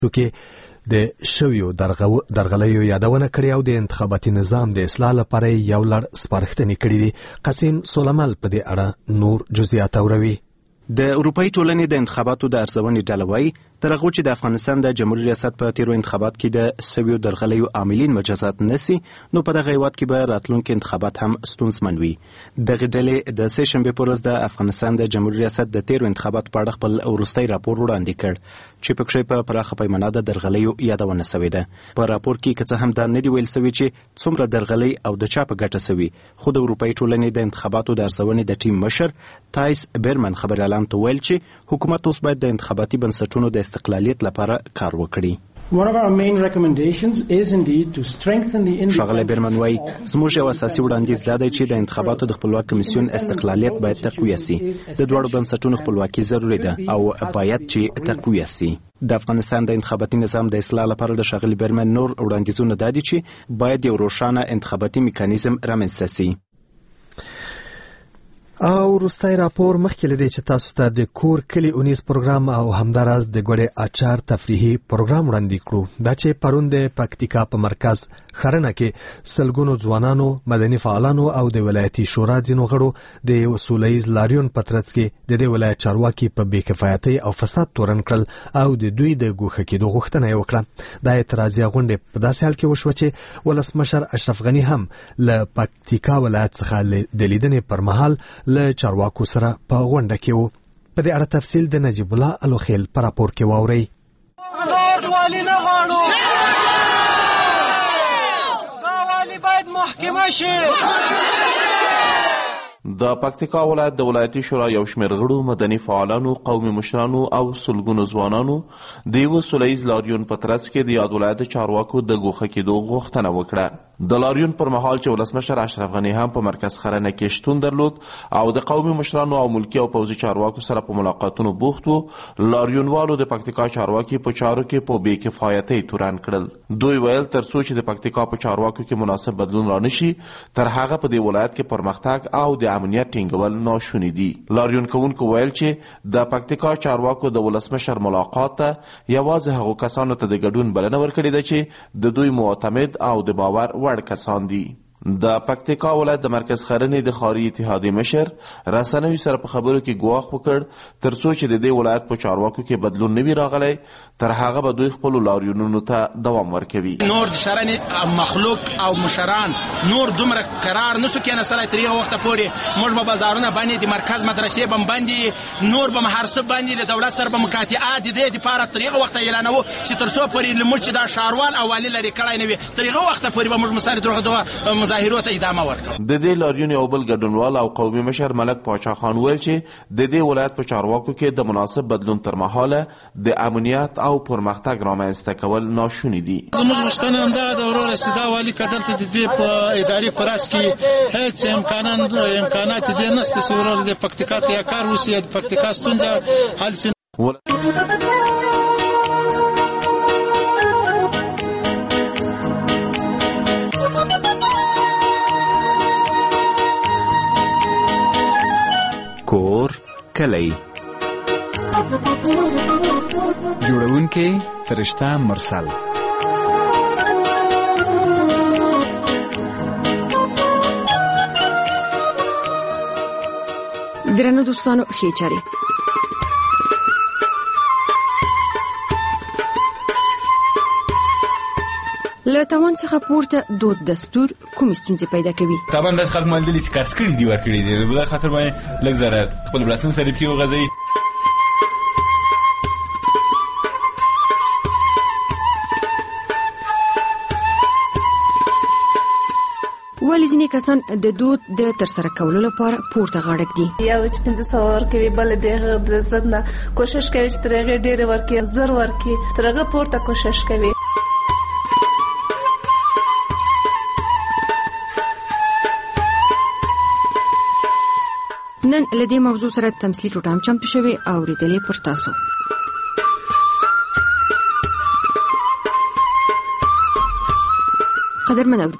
کې د شویو درغلیو یادونه کړې او د انتخاباتي نظام د اصلاح لپاره یو لړ سپارښتنې کړې دي. قاسم سولمل په دې اړه نور جزئیات اوروي. د اروپאי ټولنې د انتخاباتو د ارزونې ډله وایي تر هغه چې د افغانستان د جمهوریت ریاست په تیرو انتخابات کې د سویو درغلیو عاملین مجازات نشي نو په دغه هیواد کې به راتلونکي انتخابات هم ستونزمن وي. دغه ډلې د سه شنبې په ورځ د افغانستان د جمهوریت ریاست د تیرو انتخاباتو په اړه خپل وروستی راپور وړاندې کړ چې پکې په پراخه پیمانه د درغلیو یادونه شوې ده. په راپور کې که څه هم دا نه دی ویل شوی چې څومره درغلي او د چا په ګټه شوی، خو د اروپאי ټولنې د انتخاباتو د ارزونې د ټیم مشر تایس بیرمن خبر اعلان ته ویل چې حکومت اوس باید د انتخاباتي بنسټونو د استقلالیت لپاره کار وکړي. One of our main recommendations is indeed to strengthen the independence. شغله بیرمن وای زموږ یو اساسي وړاندیز دا دی چې د انتخاباتو د خپلواک کمیسیون استقلالیت باید تقویه شي. د دوړو بنسټونو خپلواکي ضروري ده او باید چې تقویه شي. د افغانستان د انتخاباتي نظام د اصلاح لپاره د شغله بیرمن نور وړاندیزونه دا دي چې باید یو روښانه انتخاباتي میکانیزم رامنځته شي. او وروستی راپور مخکې له دې چې تاسو ته د کور کلی اونیز پروګرام او همداراز د ګوړې اچار تفریحي پروګرام وړاندې کړو. دا چې پرون د پکتیکا په مرکز خرنه کې سلګونو ځوانانو، مدني فعالانو او د ولایتي شورا ځینو غړو د یو سولهییز لاریون په ترڅ کې د دې ولایت چارواکي په بې کفایتۍ او فساد تورن کړل او د دوی د ګوښه کېدو غوښتنه یې وکړه. دا اعتراضي غونډې په داسې حال کې وشوه چې ولسمشر اشرف غني هم له پکتیکا ولایت څخه د لیدنې پر مهال له چارواکو سره په غونډه کې وو. په دې اړه تفصیل د نجیب الله الوخیل په راپور کې واورئ. لورد والی نه غواړو، دا والی باید محکمه شي. د پکتیکا ولایت د ولایتي شورا یو شمېر غړو، مدني فعالانو، قومي مشرانو او سلګونو ځوانانو د یوه سولهییز لاریون په ترڅ کې د یاد ولایت چارواکو د ګوښه کېدو غوښتنه وکړه. د لاریون پر مهال چې ولسمشر اشرف غني هم په مرکز خرنه کې شتون درلود او د قومي مشرانو او ملکي او پوځي چارواکو سره په ملاقاتونو بوخت وو، لاریونوالو د پکتیکا چارواکي په چارو کې په بې کفایتۍ تورن کړل. دوی ویل تر څو چې د پکتیکا په چارواکو کې مناسب بدلون رانشي تر هغه په دې ولایت کې پرمختګ او د امنیت ټینګول ناشوني دي. لاریون کوونکو ویل چې د پکتیکا چارواکو د ولسمشر ملاقات ته یوازې هغو کسانو ته د ګډون بلنه ورکړې ده چې د دوی معتمد او د باور وړ کسان دي. د پکتیکا ولایت د مرکز خرنې د خاري اتحادیې مشر رسنوي سره په خبرو کې ګواښ وکړ تر څو چې د دې ولایت په چارواکو کې بدلون نه وي راغلی تر هغه به دوی خپلو لاریونونو ته دوام ورکوي. نور د شرنې مخلوق او مشران نور دومره قرار نسو کېناستلی تر هغه وخته پورې موږ به بازارونه باندې د مرکز مدرسې به باندې نور به هر څه باندې د دولت سره به مکاتعات د دې دپاره تر هغه وخته اعلانوو چې تر څو پورې موږ چې دا ښاروال او والي لرې کړی نه وي تر هغه وخته پورې به موږ مساله مظاهرو ته ادامه ورکړو. د دې لاریون یو بل ګډونوال او قومي مشر ملک پاچا خان ویل چې د دې ولایت په چارواکو کې د مناسب بدلون تر مهاله د امنیت او پرمختګ رامنځته کول ناشوني دي. زموږ غوښتنه همدغه ده ورور رسیدا والي که دلته د دې په ادارې په راس کې هېڅ امکانات دې نشته چې ورور د پکتیکا ته یا کار وشي یا د پکتیکا ستونزه حل شي. کور کلی جوړونکی فرشته مرسل. درنو دوستانو ښې چارې. له توان څخه پورته دود دستور کومې ستونزې پیدا کوي؟ طبعا داسې خلک موندلي چې کارس کړي دي ورکړي دي په دغه خاطر باندې لږ ضرر خپل بلاسن سره پکې وغځوي. ولې ځینې کسان د دود د ترسره کولو لپاره پورته غاړک دي؟ یو چې 500 ورکوي، بل د هغه د ضد نه کوشش کوي چې تر هغې ډېرې ورکړي، زر ورکړي، تر هغه پورته کوشش کوي. نن له دې موضوع سره تمثیلي ټوټه هم چمتو شوې او اورېدلې پر تاسو. قدرمن اوریدونکو،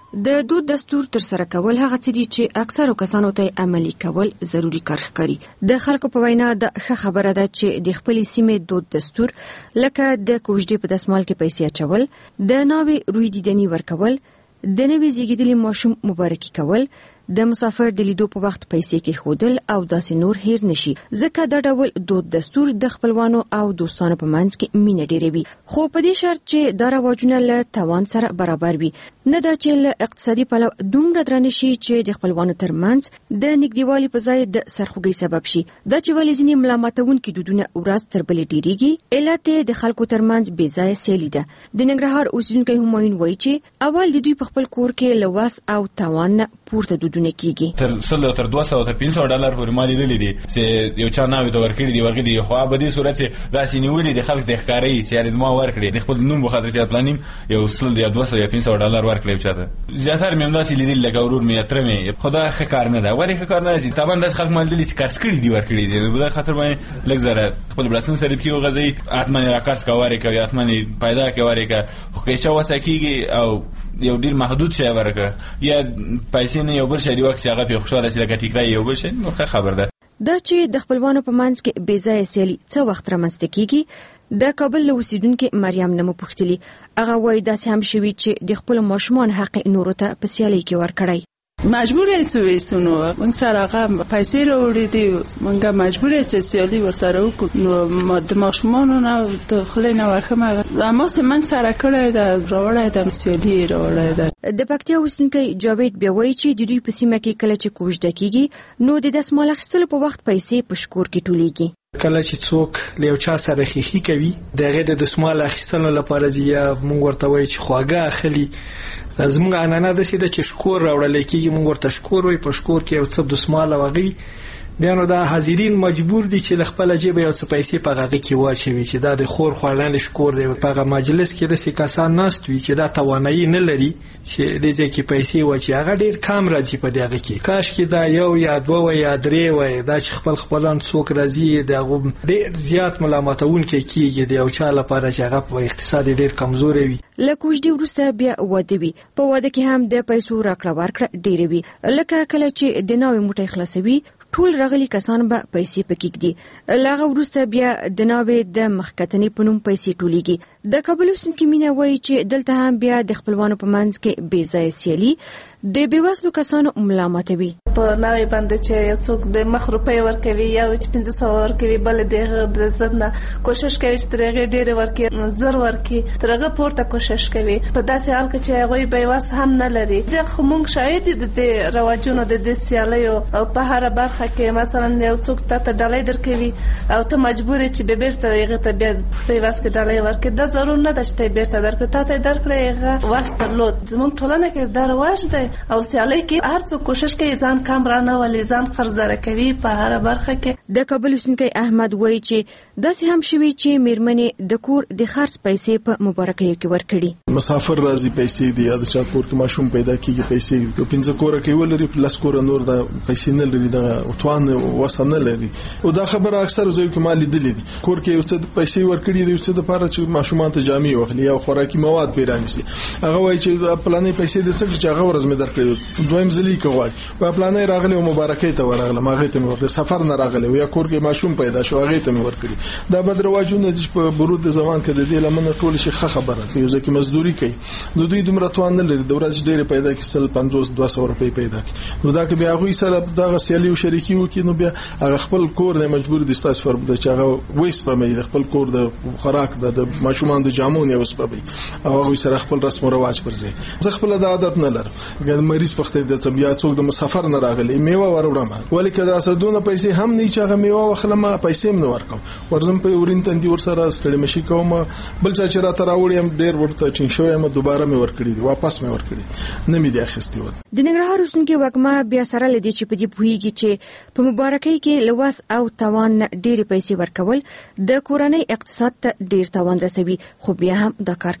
د دود دستور تر سره کول هغه څه دي چې اکثرو کسانو ته عملي کول ضروری کار ښکاري. د خلکو په وینا د ښه خبره ده چې د خپل سیمې دود دستور لکه د کوژدې په دسمال کې پیسې اچول، د ناوې روی دیدنی ورکول، د نوې زیږیدلي ماشوم مبارکي کول، د مسافر د لیدو په وخت پیسې کې خودل او داسې نور هیر نشي، ځکه دا ډول دود دستور د خپلوانو او دوستانو په منځ کې مینه ډیروي، خو په دې شرط چې دا رواجونه له توان سره برابر وي، نه دا چې له اقتصادي پلوه دومره درانه شي چې د خپلوانو ترمنځ د نږدېوالي په ځای د سرخوږي سبب شي. دا چې ولې ځینې ملامتونکي دودونه ورځ تر بلې ډیریږي، علت یې د خلکو ترمنځ بې ځایه سیالي ده. د ننګرهار اوسیدونکی همایون وایي چې اول د دوی په خپل کور کې له وس او توان نه پورته دودونه کیږي. تر 100 تر 200 تر 500 ډالر پورې مالي دي چې یو چا ناوې ته ورکړي دي خو په دې صورت داسې نیولې د خلک د ښکاری چې ما ورکړي د خپل نوم په خاطر چې پلانیم یو 100 یا 200 یا 500 ډالر ورکړي چاته. زیاتره مې همداسې لیدل لکه ورور مې اتر مې خدا ښه کار نه ده. ولې ښه کار نه چې طبعا د خلک مال دي چې کارس کړي دي ورکړي دي په خاطر باندې لږ زره خپل بلاسن سره پیو غزي اتمنه راکاس کوي کوي اتمنه پیدا کوي که خو چې وسکیږي او یو ډیر محدود شی ورکه یا پیسې نه یو بل شی دی وخت هغه په خوشاله شي لکه ټیکرای یو بل شی نو خبر ده. دا چې د خپلوانو په منځ کې بې ځایه سیالي څه وخت رامنځته کیږي، د کابل له اوسیدونکو مریم نمو پوښتلي. هغه وایي داسې هم شوي چې د خپل ماشومان حق نورو ته په سیالي کې ورکړی. مجبور یې نو موږ سره هغه پیسې راوړې دي، موږ مجبور یې چې سیالي ورسره وکړو. نو د ماشومانو نه د خلې نه ورخم اما سه موږ سره کړی دا راوړی د سیالي راوړی ده. د پکتیا اوسیدونکی جاوید بیا وایي چې د دوی په سیمه کې کله چې کوژده کیږي نو د دسمال اخیستلو په وخت پیسې په شکور کې ټولیږي. کله چې څوک له یو چا سره خیخي کوي دغه د دسمال اخیستلو لپاره یا موږ ورته وایي چې خواږه اخلي، زموږ عنعنه ده چې شکور راوړل کېږي، موږ ورته شکور وایو، په شکور کې یو څه دسمال وغوي، بیا نو دا حاضرین مجبور دي چې خپل جیب یو څه پیسې په هغه کې واچوي چې دا د خور خوړل شکور دی. په مجلس کې د سکاسان ناست وي چې دا توانایي نه لري چې د ځکه پیسې واچي، هغه ډیر کم راځي په دغه کې. کاش کې دا یو یا دوه یا درې وای، دا چې خپلان څوک راځي دغه ډیر زیات ملامتون کېږي د یو چا لپاره چې هغه په اقتصاد ډیر کمزوري وي. لکوژدي ورسته بیا واده وي، په واده کې هم د پیسو راکړه ورکړه ډیر وي، لکه کله چې د ناوې موټی خلاصوي ټول راغلي کسان به پیسې پکې کېږي، لاغه ورسته بیا د ناوې د مخکتنې په نوم پیسې ټولیږي. د کابل اوسیدونکي مینه وایي چې دلته هم بیا د خپلوانو په منځ کې بې ځایه سیالي د بېوزلو کسانو ملامتوي. په ناوې باندې چې یو څوک د مخ روپۍ ورکوي یا 500 ورکوي، بل د زد نه کوشش کوي چې ترغه ډېر ورکړي، زر ورکړي، ترغه پورته کوشش کوي. په داسې حال کې چې هغه بېواس هم نه لري. د خمونږ شاید د رواجونو د سیالیو او په هر برخه کې مثلا یو څوک ته ډالۍ درکوي او ته مجبور یې چې بیرته هغه ته بیا بېواس کې ډالۍ ورکړي. دا ضرور نه ده چې بیرته درکړي، ته درکړي هغه واسطه لود. زموږ ټولنه کې دا رواج دی او سیالي کې هر څوک کوشش کوي ځان کم رانه ولې ځان خرڅ کوي په هر برخه کې. د کابل اوسیدونکی احمد وایي چې داسې هم شوي چې میرمنې د کور د خرڅ پیسې په مبارکیو کې ورکړي. مسافر راځي پیسې دی، د چا کور کې ماشوم پیدا کیږي پیسې، په 15 کور کې ولري پلس کور نور د پیسې نه لري، د توان وسنه لري. او دا خبره اکثر ځای کې مالي دي کور کې یو څه پیسې ورکړي دي چې د لپاره چې ماشومان ته جامې واخلي او خوراکي مواد پیراني سي. هغه وایي چې پلانې پیسې د څه چې هغه ورځ مې درکړي، دویم ځلې کوي په پلانې راغلي او مبارکۍ ته ورغله، ماغه ته ورغله، سفر نه راغله یا کور کې ماشوم پیدا شو هغه ته ورکړي. دا بد رواجونه چې په برود زمان کې د دې لمنه ټول شي خبره کوي، ځکه مزدوري کوي، نو دوی دومره توان نه لري د ورځ ډېر پیدا کړي 50-200 روپۍ پیدا کړي. نو دا کې بیا هغه سره دغه سیالي او شریکي وکړي، نو بیا هغه خپل کور نه مجبور دي ستاسو پر د چاغه وېس په مې خپل کور د خوراک د ماشومان د جامو نه وس په او هغه سره خپل رسم او رواج پرځي. زه خپل د عادت نه لرم، ګل مریض پخته د بیا څوک د مسافر نه راغلی میوه وروړم، ولی کله راسدونه پیسې هم نه چاغه میوه وخلم پیسې نه ورکم، ورزم په ورین تندي ور سره ستړي مشي کوم، بل چا چې را تراوړم ډیر ورته چین شوې ما دوباره مې ورکړي واپس مې ورکړي نه مې دی اخستي و. د ننګرهار اوسنګي وګما بیا سره لدی چې په دې پوهیږي چې په مبارکۍ کې لواس او توان ډېر پیسې ورکول د کورنۍ اقتصاد ته ډېر توان رسوي، خو بیا هم دا کار کوي.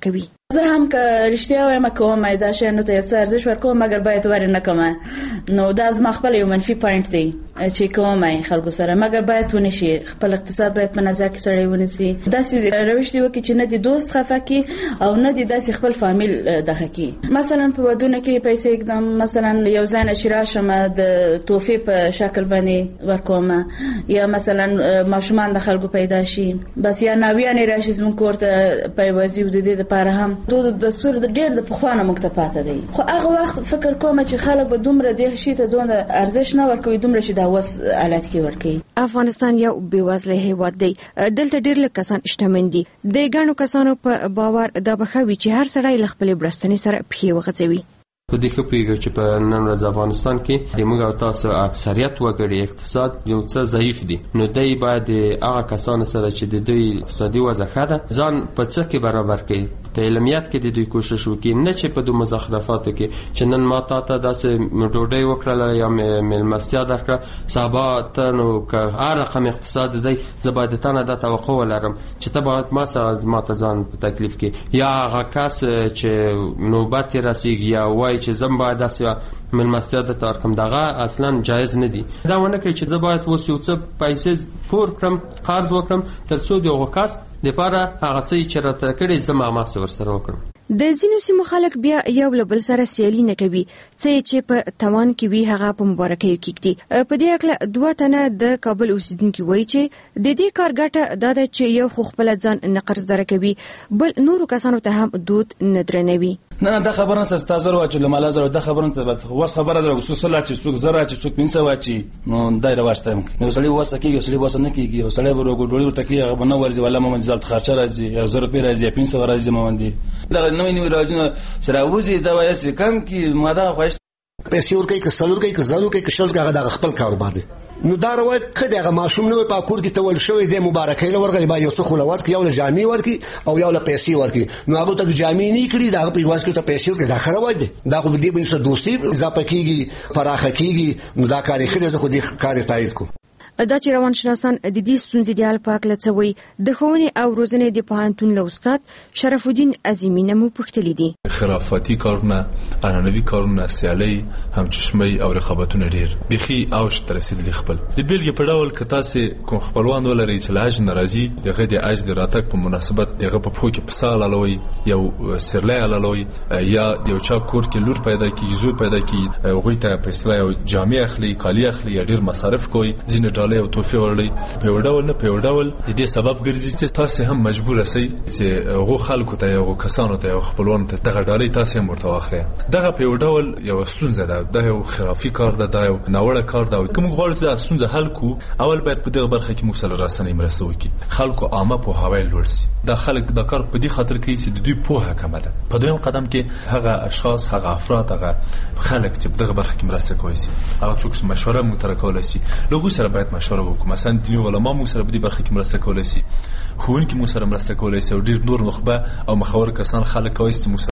زه هم که رښتیا وایم کوم دا شیانو ته څه ارزښت ورکوم مګر باید ور نه کوم. نو دا زما خپل یو منفي پوینټ دی چې کوم خلکو سره مګر باید ونه شي. خپل اقتصاد باید په نظر کې سړی ونیسي. داسې روش دی وکړي چې نه دی دوست خفه کی او نه دی داسې خپل فامیل دغه کی. مثلا په ودونه کې پیسې اقدام مثلا یو ځای چې راشم د توفی په شکل باندې ورکوم یا مثلا ماشومان د خلکو پیدا شي بس یا ناویان راشي زموږ کور ته په وظیفه د دې لپاره هم د دستور د ډېر د پخوانه مکتفاته دی. خو هغه وخت فکر کوم چې خلک به دومره د شي ته دونه ارزښت نه ورکوي دومره چې دا وس حالت کې ورکوي. افغانستان یو بېوزله هیواد دی. دلته ډېر لږ کسان شتمن دي. د ګڼو کسانو په باور دا بخوي چې هر سړی له خپل برستنې سره پښې وغځوي. په دې کې پیږي چې په نن ورځ افغانستان کې د موږ او تاسو اکثریت وګړي اقتصاد یو څه ضعیف دي. نو دای باید هغه کسان سره چې د دوی اقتصادي وضع ښه ده ځان په څه کې برابر کړي. په علمیت کې د دوی کوشش وکړي نه چې په دوه مزخرفاتو کې چې نن ما ته داسې ډوډۍ وکړه یا مېلمستیا درکړه سبا ته نو که هر رقم اقتصاد دی زه باید تا نه دا توقع ولرم چې ته باید ما ته ځان په تکلیف کې یا هغه کس چې نوبت رسیږي یا وای چې زم باید داسې مېلمستیا د تارکم دغه اصلا جایز نه دي. دا ونه کوي چې زه باید اوس یو څه پیسې پور کړم قرض وکړم تر څو دغه کس لپاره هغه څه چې راته کړي زما ما سره وکړم. د ځینو سیمو خلک بیا یو له بل سره سیالي نه کوي چې په توان کې وي هغه په مبارکۍ کې کړي. په دې اړه دوه تنه د کابل اوسیدونکو وایي چې د دې کار ګټه دا ده چې یو خو خپل ځان نه قرض درکوي بل نورو کسانو ته هم دود نه درنوي. نه دا خبره نسته تاسو ورته مال زره دا خبره نسته وس خبره درو وسوسه چې څوک زره چې څوک پینځه واچي نو دایره واسطه نو سړی وسه کیږي سړی وسه نه کیږي سړی به ډوړی ورته کیږي هغه نه ورځي ولا مې ځل خرچه راځي 1000 روپیا راځي 500 راځي مې دا نوې راځي سره وځي دا وایي چې کم کی ماده خوښ پیسې ورکې که سلور کې که زلو کې که شل کې هغه د خپل کاروبار دی. نو دا روایت کړه هغه ماشوم نو په کور کې تول شوی د مبارکۍ لورغلی با یو څه خلوات کې یو له جامې ورکی او یو له پیسې ورکی نو هغه ته جامې نه کړی دا په واس کې ته پیسې ورکی دا خره وای دی دا خو دې په دوستي اضافه کیږي پراخه کیږي نو دا کاری خره زه خو دې کار تایید کو. دا چې روانشناسان د دې ستونزې د حل په اړه لڅوي د ښوونې او روزنې د پوهنتون له استاد شرف الدین عظیمی نه مو پوښتلي دي. خرافاتي کارونه قانوني کارونه سیالي همچشمي او رقابتونه ډیر بيخي اوج تر رسیدلی خپل د بیلګې په ډول ک تاسو کوم خپلوان ولري چې لاج ناراضي دغه د اج د راتګ په مناسبت دغه په پوکي په سال علوي یو سرلای علوي یا یو چا کور کې لور پیدا کی زو پیدا کی غوي ته پیسې او جامع اخلي کالی اخلي ډیر مصارف کوي ځینې او توفیق ورلې په وډول نه په وډول دې سبب ګرځي چې تاسو هم مجبور اسئ چې غو خلکو ته یو کسانو ته یو خپلوان ته دغه ډالۍ تاسو هم ورته واخلئ. دغه په وډول یو ستونزه ده د یو خرافي کار ده د یو ناوړه کار ده کوم غواړي چې د ستونزه حل کو اول باید په دغه برخه کې موږ سره راسنۍ مرسته وکړي خلکو عامه په هوای لورسي دا خلک د کار په دې خاطر کوي چې د دوی پوهه کمه ده. په دویم قدم کې هغه اشخاص هغه افراد هغه خلک چې په دغه برخه کې مرسته کوي هغه څوک مشوره مو تر کولای شي لغو سره باید مشوره وکړو مثلا دیني علما مو سره په دې برخه کې مرسته کولای شي ښوونکي مو سره مرسته کولای شي او ډیر نور نخبه او مخاور کسان خلک کوي چې